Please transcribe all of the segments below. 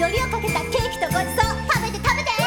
海苔をかけたケーキとごちそう食べて食べて。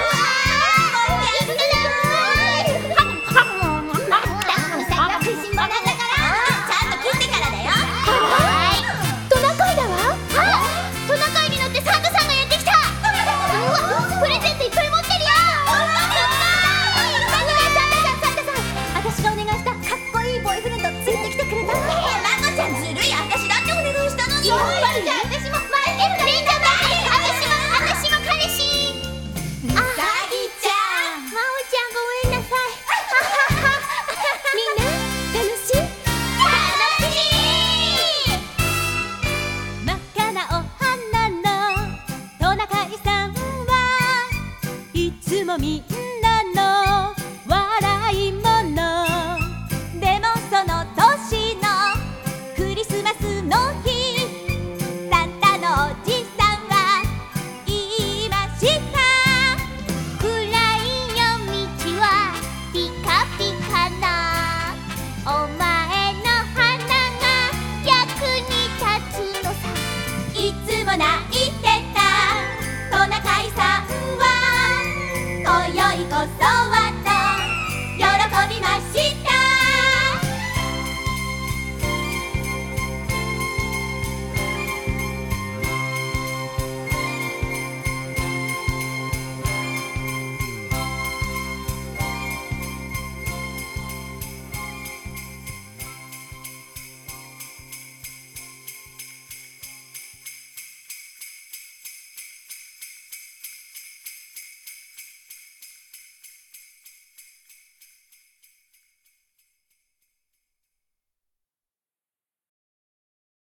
みんなの笑いものでもその年のクリスマスの日サンタのおじさんは言いました暗い夜道はピカピカなお前の花が役に立つのさいつもない